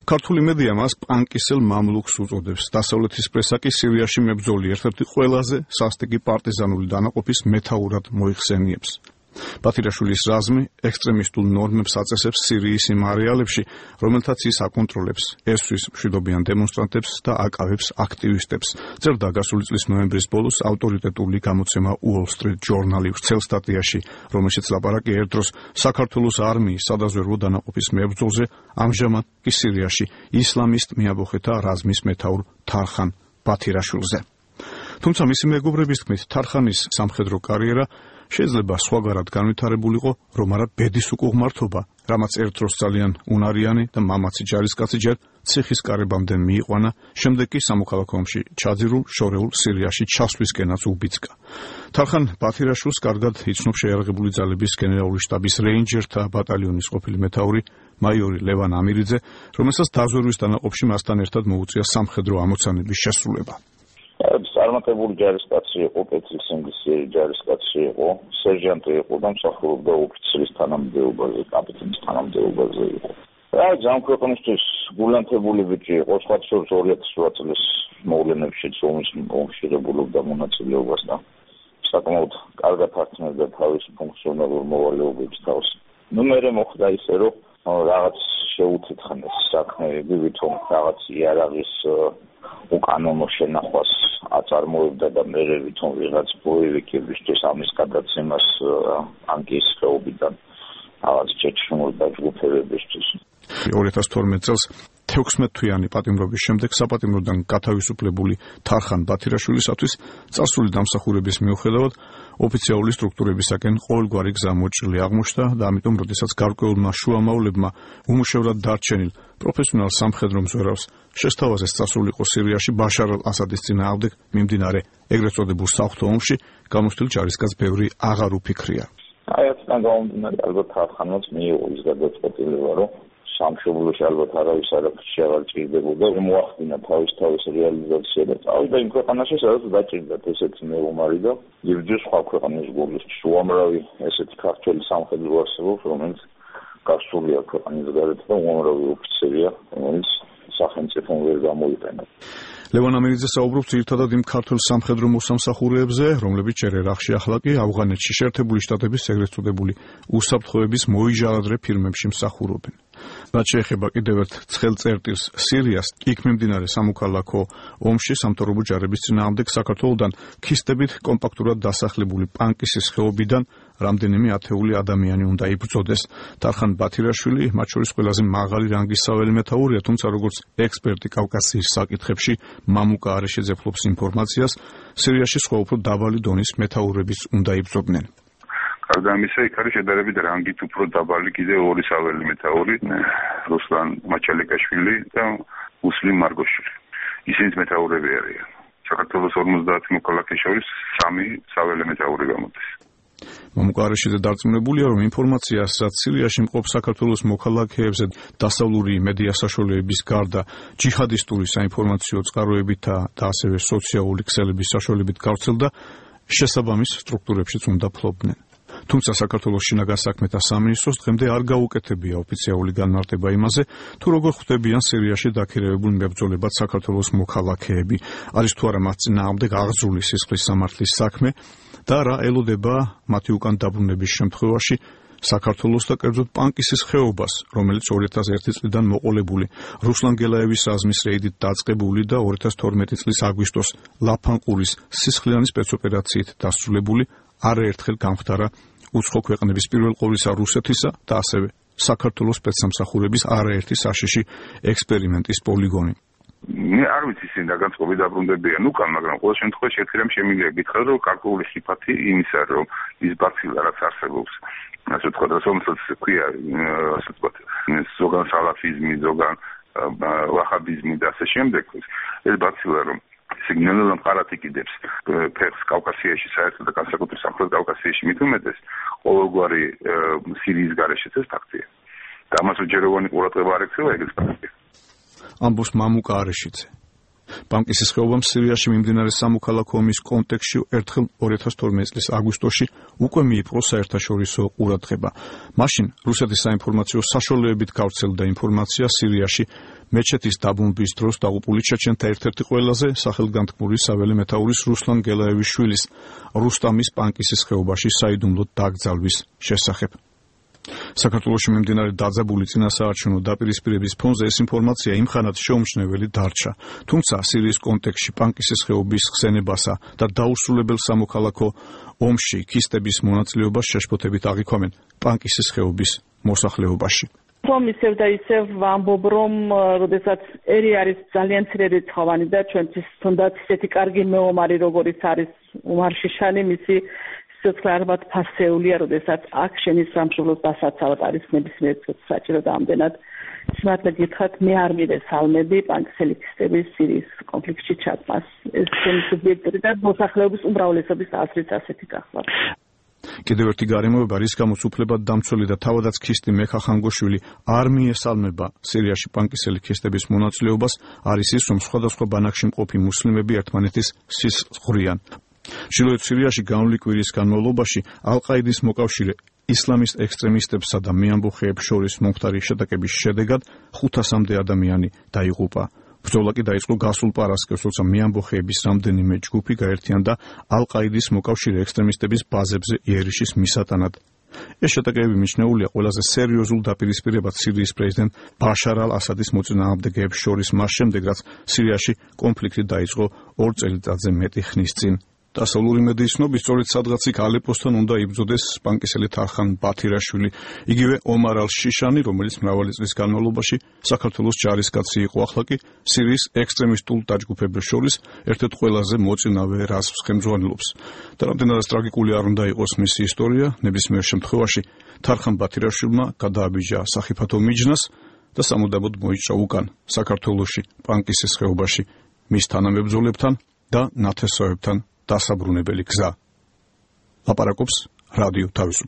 ქართული მედია მას პანკისელ მამლუქს უწოდებს. დასავლეთის პრესა კი სირიაში მებრძოლი ერთ-ერთი ყველაზე სასტიკი პარტიზანული დანაყოფის მეთაურად მოიხსენიებს. ბათირაშვილის რაზმი ექსტრემისტულ ნორმებს აწესებს სირიის იმ არეალებში, რომელთაც ის აკონტროლებს, ესვის მშვიდობიან დემონსტრანტებს და აკავებს აქტივისტებს. წერდა გასული წლის ნოემბრის ბოლოს ავტორიტეტული გამოცემა Wall Street Journal-ი ვრცელ სტატიაში, რომელშიც ლაპარაკი ერთ დროს საქართველოს არმიის სადაზვერვო დანაყოფის მებრძოლზე, ამჟამად კი სირიაში ისლამისტ მიაბოხეთა რაზმის მეთაურ თარხან ბათირაშვილზე. თუმცა მისი მეგობრების თქმით, თარხანის სამხედრო კარიერა შეიძლება სხვაგარად განვითარებულიყო, რომ არა ბედის უკუღმართობა, რამაც ერთ დროს ძალიან უნარიანი და მამაცი ჯარისკაცი ჯერ ციხის კარებამდე მიიყვანა, შემდეგ კი სამოქალაქო ომში ჩაძირულ შორეულ სირიაში ჩასვლისკენაც უბიძგა. თარხან ბათირაშვილს კარგად იცნობს შეიარაღებული ძალების გენერალური შტაბის რეინჯერთა ბატალიონის ყოფილი მეთაური მაიორი ლევან ამირიძე, რომელსაც დაზვერვის დანაყოფში მასთან ერთად მოუწია სამხედრო ამოცანების შესრულება. წარმატებული ჯარისკაცი იყო, პეტრისინგის ჯარისკაცი იყო, სერჟანტი იყო და მსახურობდა ოფიცრის თანამდებობაზე, კაპიტანის თანამდებობაზე იყო. ძალიან ქვეყნისთვის გულანთებული ბიჭი იყო, სხვათა შორის 2008 წლის მოვლენებშიც ომში ღებულობდა მონაწილეობას და საკმაოდ კარგად ართმევდა თავის ფუნქციონალურ მოვალეობებს თავს. მე მოხდა ისე, რომ რაღაც შეუთითხნეს საქმეები, ვითომ რაღაც იარაღის უკანონო შენახვას აწარმოებდა და მე ვითომ ვიღაც ბოევიკებისთვის ამის გადაცემას პანკის ხეობიდან რაღაც ჩეჩნური დაჯგუფებებისთვის. 2012 წელს 16 თვიანი პატიმრობის შემდეგ საპატიმროდან გათავისუფლებული თარხან ბათირაშვილისათვის წარსული დამსახურების მიუხედავად ოფიციალური სტრუქტურებისაკენ ყოველგვარი გზა მოჭრილი აღმოჩნდა და ამიტომ როდესაც გარკვეულმა შუამავლებმა უმუშევრად დარჩენილ პროფესიონალ სამხედრო მზვერავს შესთავაზეს წასულიყო სირიაში ბაშარ ალ-ასადის წინააღმდეგ მიმდინარე ეგრეთ წოდებულ საღვთო ომში, გამოსtildeლ ჯარისკაც ბევრი აღარ უფიქრია. აქედან გამომდინარე ალბათ თარხანაც მიიღო ის გადაწყვეტილება, რომ სამშობლოში ალბათ არავის არაფერში აღარ ჭირდებოდა, მოახდინა თავის რეალიზაცია და წავიდა იმ ქვეყანაში, სადაც დაჭირდათ ესეთი მეომარი და იბრძვის სხვა ქვეყნის გულისთვის. უამრავი ესეთი ქართველი სამხედრო არსებობს, რომელიც გასულია ქვეყნის გარეთ და უამრავი ოფიცერია, რომელიც სახელმწიფომ ვერ გამოიყენა. ლევან ამირიძე საუბრობს ძირითადად იმ ქართულ სამხედრო მოსამსახურეებზე, რომლებიც ჯერ ერაყში, ახლა კი ავღანეთში შეერთებული შტატების ეგრეთ წოდებული უსაფრთხოების მოიჟარადრე ფირმებში მსახურობენ. რაც შეეხება კიდევ ერთ ცხელ წერტილს სირიას, იქ მიმდინარე სამოქალაქო ომში სამთავრობო ჯარების წინააღმდეგ საქართველოდან ქისტებით კომპაქტურად დასახლებული პანკისის ხეობიდან რამდენიმე ათეული ადამიანი უნდა იბრძოდეს. თარხან ბათირაშვილი მათ შორის ყველაზე მაღალი რანგის საველე მეთაურია, თუმცა როგორც ექსპერტი კავკასიის საკითხებში მამუკა არეშიძე ფლობს ინფორმაციას, სირიაში სხვა უფრო დაბალი დონის მეთაურებიც უნდა იბრძოდნენ. გარდა ამისა, იქ არის შედარებით რანგით უფრო დაბალი კიდევ ორი საველე მეთაური, რუსლან მაჩალიკაშვილი და მუსლიმ მარგოშვილი. ისინიც მეთაურები არიან. საქართველოს 50 მოქალაქეს შორის 3 საველე მეთაური გამოდის. მამუკა არეშიძე დარწმუნებულია, რომ ინფორმაციას, რაც სირიაში მყოფ საქართველოს მოქალაქეებზე დასავლური მედია საშუალებების გარდა ჯიჰადისტური საინფორმაციო წყაროებითა და ასევე სოციალური ქსელების საშუალებით გავრცელდა, შესაბამის სტრუქტურებშიც უნდა ფლობდნენ. თუმცა საქართველოს შინაგან საქმეთა სამინისტროს დღემდე არ გაუკეთებია ოფიციალური განმარტება იმაზე, თუ როგორ ხვდებიან სირიაში დაქირავებულ მებრძოლებად საქართველოს მოქალაქეები, არის თუ არა მათ წინააღმდეგ აღძრული სისხლის სამართლის საქმე და რა ელოდება მათი უკან დაბრუნების შემთხვევაში საქართველოს და კერძოდ პანკისის ხეობას, რომელიც 2001 წლიდან მოყოლებული რუსლან გელაევის რაზმის რეიდით დაწყებული და 2012 წლის აგვისტოს ლაფანყურის სისხლიანი სპეცოპერაციით დასრულებული არაერთხელ გამხდარა უცხო ქვეყნების პირველ ყოვლისა რუსეთისა და ასევე საქართველოს სპეცსამსახურების არაერთი საშიში ექსპერიმენტის პოლიგონი. მე არ ვიცი ისინი რა განწყობი დაბრუნდებიან უკან, მაგრამ ყოველ შემთხვევაში ერთერამ შემიძლია გითხრათ, რომ გარკვეული ხიფათი იმისა, რომ ის ბაცილა რაც არსებობს, ასე ვთქვათ, რომელსაც ქვია, ასე ვთქვათ, ზოგან სალაფიზმი, ზოგან ვაჰაბიზმი და ასე შემდეგ, ეს ბაცილა რომ სიგნალურ პარატიკიდებს ფეხს კავკასიაში საერთოდ და განსაკუთრებით სამხრეთ კავკასიაში მით უმეტეს ყოველგვარი სირიის გარეშეც ეს ფაქტია. და ამას უჯეროვანი ყურადღება არ ექცევა ეგრეთ ფაქტია. ამბობს მამუკა არეშიძე. პანკისის ხეობამ სირიაში მიმდინარე სამოქალაქო ომის კონტექსტში ერთხელ 2012 წლის აგვისტოში უკვე მიიპყრო საერთაშორისო ყურადღება. მაშინ რუსეთის საინფორმაციო საშუალებებით გავრცელდა ინფორმაცია სირიაში მეჩეთის დაბომბვის დროს დაღუპული ჩეჩენთა ერთ-ერთი ყველაზე სახელგანთქმული საველე მეთაურის რუსლან გელაევის შვილის რუსტამის პანკისის ხეობაში საიდუმლოდ დაკრძალვის შესახებ. საქართველოში მიმდინარე დაძაბული წინასაარჩევნო დაპირისპირების ფონზე ეს ინფორმაცია იმხანად შეუმჩნეველი დარჩა. თუმცა სირიის კონტექსტში პანკისის ხეობის ხსენებასა და დაუსრულებელ სამოქალაქო ომში ქისტების მონაწილეობას შეშფოთებით აღიქვამენ პანკისის ხეობის მოსახლეობაში. ისევ და ისევ ვამბობ, რომ როდესაც ერი არის ძალიან მცირე რიცხოვანი და ჩვენთვის თუნდაც ისეთი კარგი მეომარი, როგორც არის უმარ შიშანი, მისი სიცოცხლე ალბათ ფასეულია, როდესაც აქ შენის სამშობლოს დასაცავად არის ნებისმიერ საჭირო და ამდენად. სიმართლე გითხრათ, მე არ მივე სალმები პანკისელი ქისტების სირიის კონფლიქტში ჩატმას. ეს ჩემი სუბიექტური და მოსახლეობის უმრავლესობის აზრით ასეთი გახლავთ. კიდევ ერთი გარემოება, რის გამოც უფლებად დამცველი და თავადაც ქისტი მექა ხანგოშვილი არ მიესალმება სირიაში პანკისელი ქისტების მონაწილეობას, არის ის, რომ სხვადასხვა ბანაკში მყოფი მუსლიმები ერთმანეთის სისხლს ხვრიან. ჩრდილოეთ სირიაში განვლი კვირის განმავლობაში ალ-ყაიდის მოკავშირე ისლამის ექსტრემისტებსა და მეამბოხეებს შორის მომხდარი შეტაკების შედეგად 500-მდე ადამიანი დაიღუპა. ბრძოლა კი დაიწყო გასულ პარასკევს, როცა მეამბოხეების რამდენიმე ჯგუფი გაერთიანდა ალ-ყაიდის მოკავშირე ექსტრემისტების ბაზებზე იერიშის მისატანად. ეს შეტაკებები მიჩნეულია ყველაზე სერიოზულ დაპირისპირებად სირიის პრეზიდენტ ბაშარ ალ-ასადის მოწინააღმდეგეებს შორის მას შემდეგ, რაც სირიაში კონფლიქტი დაიწყო 2 წელიწადზე მეტი ხნის წინ. დასავლური მედიის ცნობით, სწორედ სადღაც იქ ალეპოსთან უნდა იბრძოდეს პანკისელი თარხან ბათირაშვილი, იგივე ომარ ალ-შიშანი, რომელიც მრავალი წლის განმავლობაში საქართველოს ჯარისკაცი იყო, ახლა კი სირიის ექსტრემისტულ დაჯგუფებებს შორის ერთ-ერთ ყველაზე მოწინავე რაზმს ხელმძღვანელობს. და რამდენადაც ტრაგიკული არ უნდა იყოს მისი ისტორია, ნებისმიერ შემთხვევაში თარხან ბათირაშვილმა გადააბიჯა სახიფათო მიჯნას და სამუდამოდ მოიჭრა უკან საქართველოში პანკისის ხეობაში მის თანამებრძოლებთან და ნათესავებთან დასაბრუნებელი გზა. ლაპარაკობს რადიო თავისუფლება.